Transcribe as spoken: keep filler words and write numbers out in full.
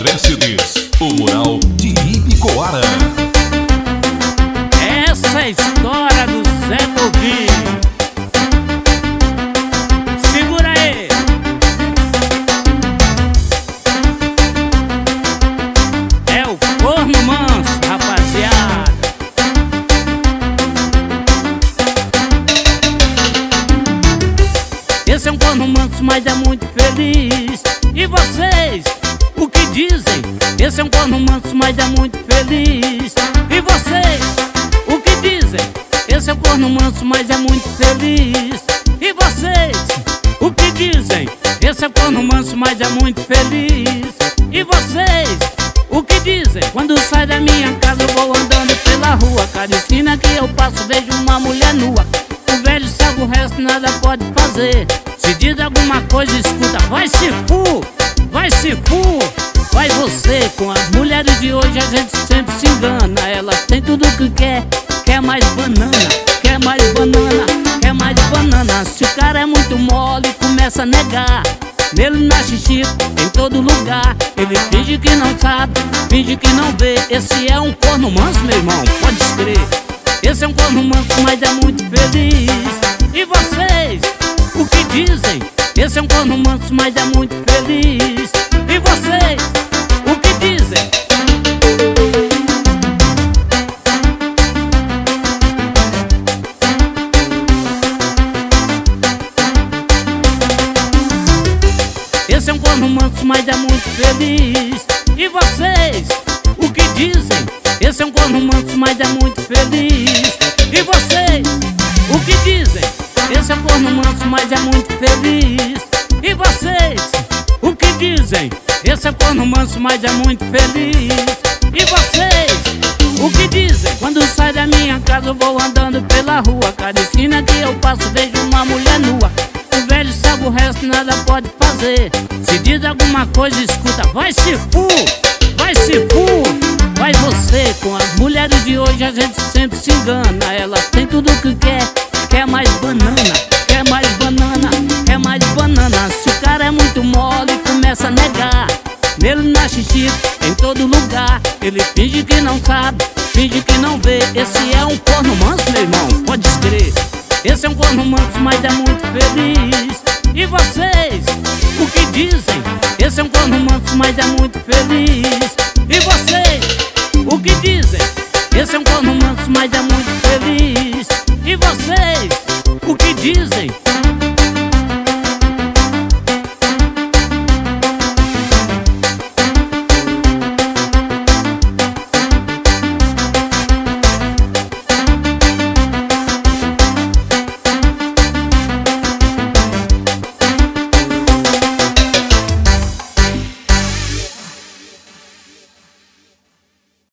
André C Ds, o mural de Ibicoara. Essa é a história do Zé Bobinho. Segura aí. É o corno manso, rapaziada. Esse é um corno manso, mas é muito feliz. E vocês, o que dizem? Esse é um corno manso, mas é muito feliz. E vocês, o que dizem? Esse é um corno manso, mas é muito feliz. E vocês, o que dizem? Esse é um corno manso, mas é muito feliz. E vocês, o que dizem? Quando sai da minha casa eu vou andando pela rua. Cada esquina que eu passo vejo uma mulher nua. O velho sabe o resto, nada pode fazer. Se diz alguma coisa, escuta. Vai se fu, vai se fu, vai você. Com as mulheres de hoje a gente sempre se engana. Elas têm tudo o que quer. Quer mais banana, quer mais banana, quer mais banana. Se o cara é muito mole, começa a negar. Nele na xixi, em todo lugar. Ele finge que não sabe, finge que não vê. Esse é um corno manso, meu irmão, pode escrever. Esse é um corno manso, mas é muito feliz. E vocês, o que dizem? Esse é um corno manso, mas é muito feliz. E vocês, o que dizem? Esse é um corno manso, mas é muito feliz. E vocês, o que dizem? Esse é um corno manso, mas é muito feliz. E vocês, o que dizem? Esse é um corno manso, mas é muito feliz. E vocês, o que dizem? Esse é um corno manso, mas é muito feliz. E vocês, o que dizem? Quando sai da minha casa eu vou andando pela rua. Cada esquina que eu passo vejo uma mulher nua. O velho sabe o resto, nada pode fazer. Se diz alguma coisa, escuta. Vai se fu, vai se fu, vai você. Com as mulheres de hoje a gente sempre se engana. Elas têm tudo o que quer. Quer mais banana, quer mais banana, quer mais banana. Se o cara é muito mole, começa a negar. Nele na xixi, em todo lugar. Ele finge que não sabe, finge que não vê. Esse é um corno manso, meu irmão, pode escrever. Esse é um corno manso, mas é muito feliz. E vocês, o que dizem? Esse é um corno manso, mas é muito feliz. E vocês, o que dizem? Esse é um corno manso, mas é muito feliz. E vocês, o que dizem?